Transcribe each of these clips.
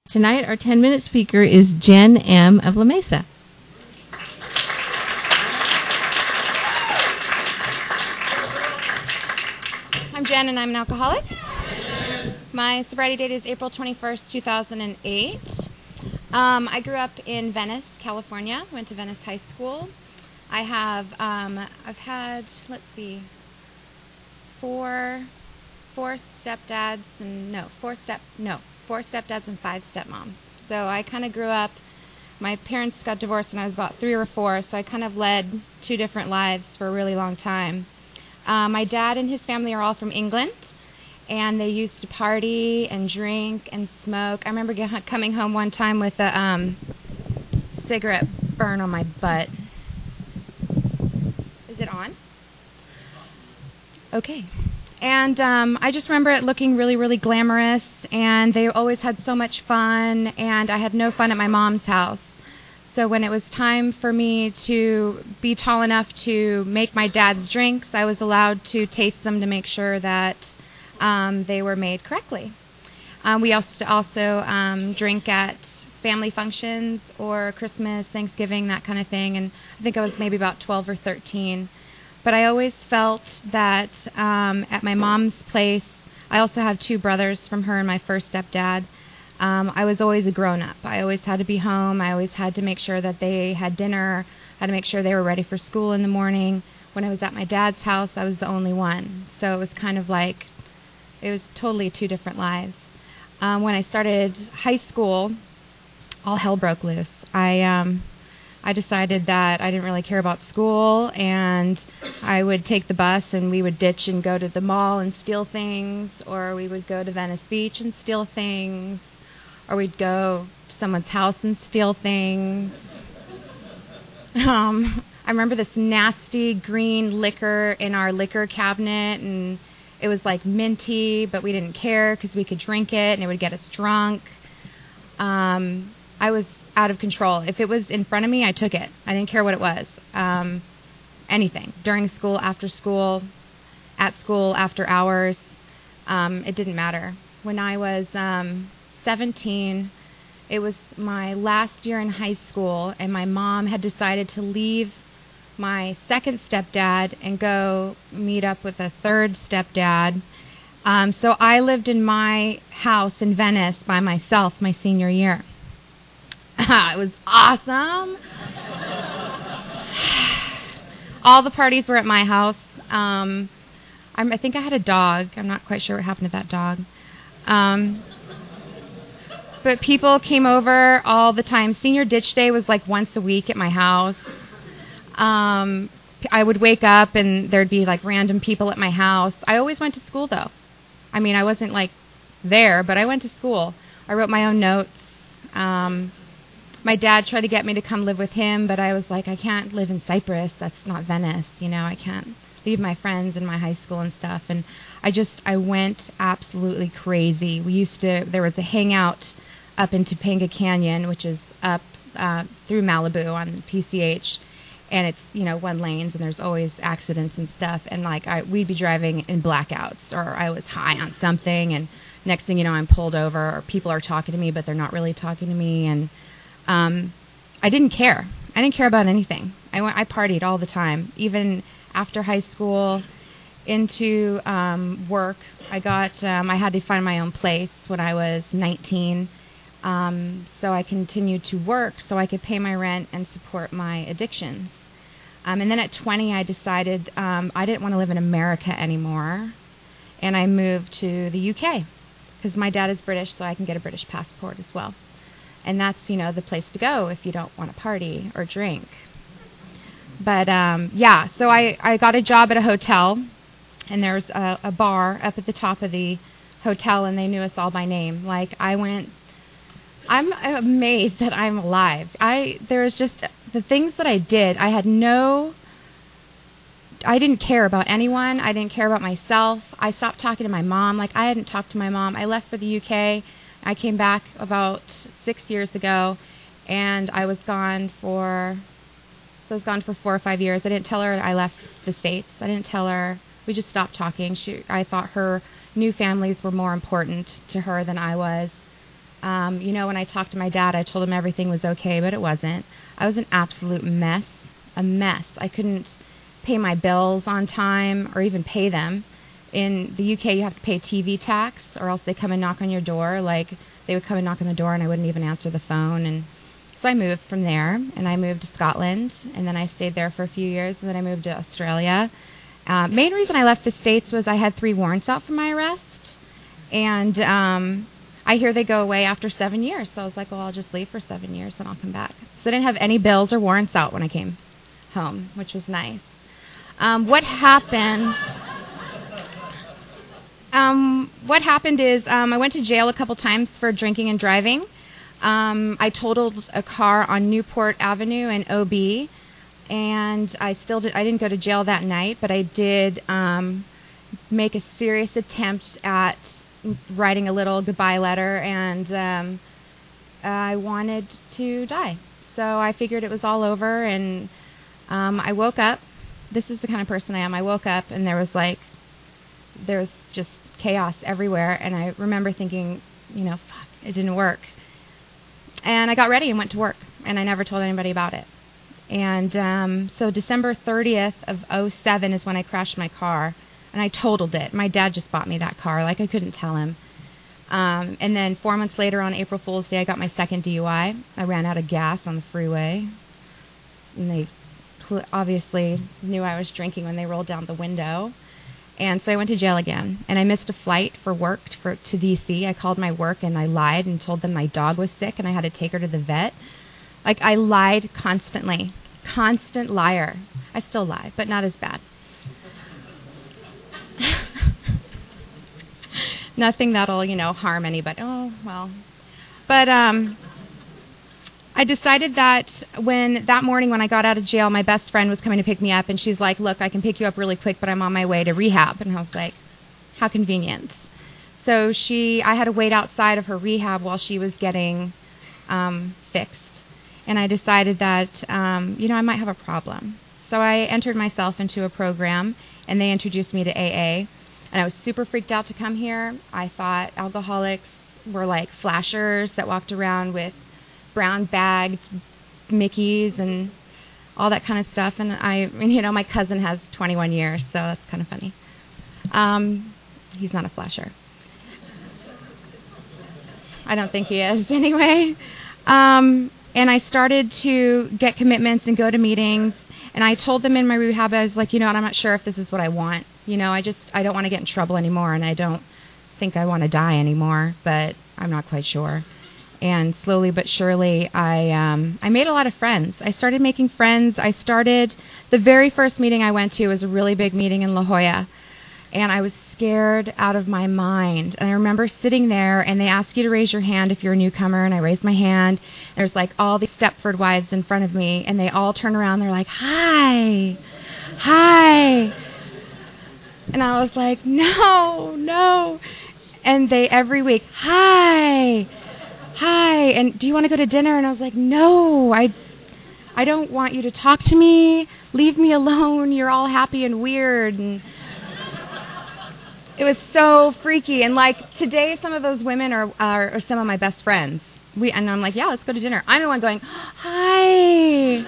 Tonight, our 10-minute speaker is Jen M. of La Mesa. I'm Jen, and I'm an alcoholic. My sobriety date is April 21st, 2008. I grew up in Venice, California. Went to Venice High School. I've had, four stepdads and 5 stepmoms. So I kind of grew up. My parents got divorced when I was about 3 or 4, so I kind of led 2 different lives for a really long time. My dad and his family are all from England, and they used to party and drink and smoke. I remember coming home one time with a cigarette burn on my butt. Is it on? Okay. And I just remember it looking really, really glamorous, and they always had so much fun, and I had no fun at my mom's house. So when it was time for me to be tall enough to make my dad's drinks, I was allowed to taste them to make sure that they were made correctly. We also drink at family functions or Christmas, Thanksgiving, that kind of thing, and I think I was maybe about 12 or 13. But I always felt that at my mom's place, I also have 2 brothers from her and my first stepdad. I was always a grown-up. I always had to be home. I always had to make sure that they had dinner. I had to make sure they were ready for school in the morning. When I was at my dad's house, I was the only one. So it was kind of like, it was totally 2 different lives. When I started high school, all hell broke loose. I decided that I didn't really care about school, and I would take the bus and we would ditch and go to the mall and steal things, or we would go to Venice Beach and steal things, or we'd go to someone's house and steal things. I remember this nasty green liquor in our liquor cabinet, and it was like minty, but we didn't care because we could drink it and it would get us drunk. I was out of control. If it was in front of me, I took it. I didn't care what it was. Anything. During school, after school, at school, after hours. It didn't matter. When I was 17, it was my last year in high school, and my mom had decided to leave my second stepdad and go meet up with a third stepdad. So I lived in my house in Venice by myself my senior year. It was awesome. All the parties were at my house. I think I had a dog. I'm not quite sure what happened to that dog. But people came over all the time. Senior Ditch Day was like once a week at my house. I would wake up and there'd be like random people at my house. I always went to school though. I mean, I wasn't like there, but I went to school. I wrote my own notes. My dad tried to get me to come live with him, but I was like, I can't live in Cyprus. That's not Venice. You know, I can't leave my friends in my high school and stuff. And I went absolutely crazy. There was a hangout up in Topanga Canyon, which is up through Malibu on PCH. And it's, 1 lanes, and there's always accidents and stuff. And we'd be driving in blackouts, or I was high on something, and next thing you know, I'm pulled over, or people are talking to me, but they're not really talking to me. And I didn't care. I didn't care about anything. I partied all the time, even after high school, into work. I had to find my own place when I was 19. So I continued to work so I could pay my rent and support my addictions. And then at 20, I decided I didn't want to live in America anymore, and I moved to the UK because my dad is British, so I can get a British passport as well. And that's, the place to go if you don't want to party or drink. But, so I got a job at a hotel, and there was a bar up at the top of the hotel, and they knew us all by name. I'm amazed that I'm alive. There was just the things that I did. I didn't care about anyone. I didn't care about myself. I stopped talking to my mom. I hadn't talked to my mom. I left for the UK. I came back about 6 years ago, and I was gone for 4 or 5 years. I didn't tell her I left the States. I didn't tell her. We just stopped talking. I thought her new families were more important to her than I was. When I talked to my dad, I told him everything was okay, but it wasn't. I was an absolute mess, a mess. I couldn't pay my bills on time or even pay them. In the UK, you have to pay TV tax, or else they come and knock on your door. Like, they would come and knock on the door, and I wouldn't even answer the phone. And so I moved from there, and I moved to Scotland, and then I stayed there for a few years, and then I moved to Australia. Main reason I left the States was I had 3 warrants out for my arrest, and I hear they go away after 7 years. So I was like, well, I'll just leave for 7 years, and I'll come back. So I didn't have any bills or warrants out when I came home, which was nice. What happened is I went to jail a couple times for drinking and driving. I totaled a car on Newport Avenue in OB, and I didn't go to jail that night, but I did make a serious attempt at writing a little goodbye letter, and I wanted to die. So I figured it was all over, and I woke up. This is the kind of person I am. I woke up, and there was just chaos everywhere, and I remember thinking, fuck, it didn't work. And I got ready and went to work, and I never told anybody about it. And so December 30th of 2007 is when I crashed my car, and I totaled it. My dad just bought me that car. Like, I couldn't tell him. And then 4 months later, on April Fool's Day, I got my second DUI. I ran out of gas on the freeway, and they obviously knew I was drinking when they rolled down the window. And so I went to jail again, and I missed a flight for work to D.C. I called my work, and I lied and told them my dog was sick, and I had to take her to the vet. Like, I lied constantly. Constant liar. I still lie, but not as bad. Nothing that'll, harm anybody. Oh, well. But I decided that that morning when I got out of jail, my best friend was coming to pick me up, and she's like, look, I can pick you up really quick, but I'm on my way to rehab. And I was like, how convenient. So I had to wait outside of her rehab while she was getting fixed. And I decided that, I might have a problem. So I entered myself into a program, and they introduced me to AA. And I was super freaked out to come here. I thought alcoholics were like flashers that walked around with brown bagged Mickeys and all that kind of stuff. And my cousin has 21 years, so that's kind of funny. He's not a flasher. I don't think he is anyway. And I started to get commitments and go to meetings. And I told them in my rehab, I was like, I'm not sure if this is what I want. I don't want to get in trouble anymore, and I don't think I want to die anymore, but I'm not quite sure. And slowly but surely, I made a lot of friends. I started making friends. The very first meeting I went to was a really big meeting in La Jolla, and I was scared out of my mind. And I remember sitting there, and they ask you to raise your hand if you're a newcomer, and I raised my hand. There's like all these Stepford wives in front of me, and they all turn around. They're like, hi, hi. And I was like, no. And they every week, hi, and do you want to go to dinner? And I was like, no, I don't want you to talk to me. Leave me alone. You're all happy and weird. And it was so freaky. And like today, some of those women are some of my best friends. And I'm like, yeah, let's go to dinner. I'm the one going, hi.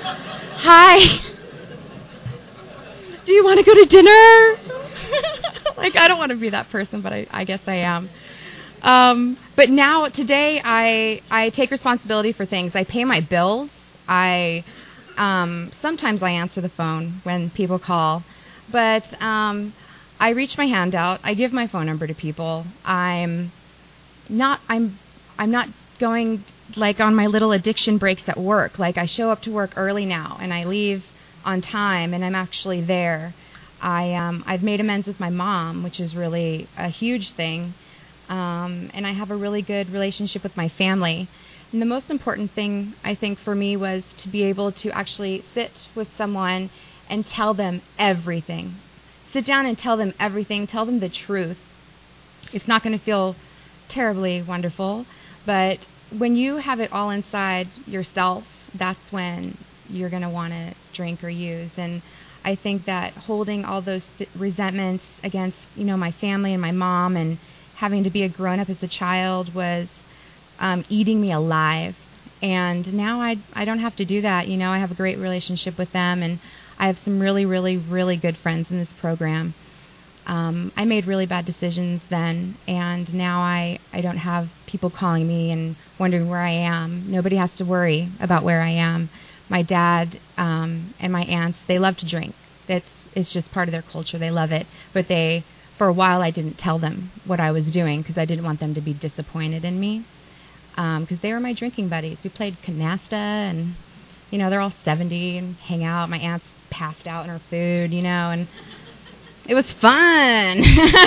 Do you want to go to dinner? Like, I don't want to be that person, but I guess I am. But now, today, I take responsibility for things. I pay my bills. Sometimes I answer the phone when people call. But I reach my hand out. I give my phone number to people. I'm not going, like, on my little addiction breaks at work. Like, I show up to work early now, and I leave on time, and I'm actually there. I've made amends with my mom, which is really a huge thing, and I have a really good relationship with my family. And the most important thing, I think, for me was to be able to actually sit with someone and tell them everything. Sit down and tell them everything. Tell them the truth. It's not going to feel terribly wonderful, but when you have it all inside yourself, that's when you're going to want to drink or use. And I think that holding all those resentments against, my family and my mom, and having to be a grown-up as a child was eating me alive. And now I don't have to do that. You know, I have a great relationship with them, and I have some really, really, really good friends in this program. I made really bad decisions then, and now I don't have people calling me and wondering where I am. Nobody has to worry about where I am. My dad and my aunts, they love to drink. It's just part of their culture. They love it. But for a while, I didn't tell them what I was doing because I didn't want them to be disappointed in me. Because they were my drinking buddies. We played canasta, and, you know, they're all 70 and hang out. My aunt's passed out in her food, you know, and it was fun.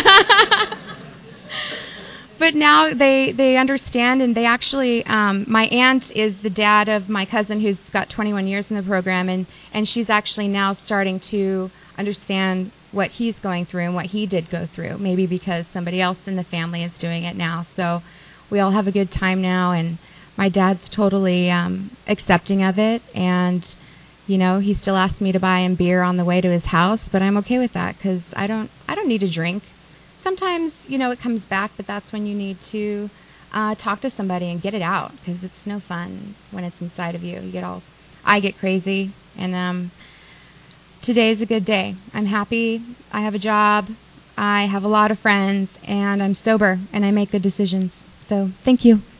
But now they understand, and they actually, my aunt is the dad of my cousin who's got 21 years in the program, and she's actually now starting to understand what he's going through and what he did go through, maybe because somebody else in the family is doing it now. So we all have a good time now, and my dad's totally accepting of it, and, you know, he still asks me to buy him beer on the way to his house, but I'm okay with that because I don't need to drink. Sometimes, you know, it comes back, but that's when you need to talk to somebody and get it out because it's no fun when it's inside of you. I get crazy, and today's a good day. I'm happy. I have a job. I have a lot of friends, and I'm sober, and I make good decisions. So thank you.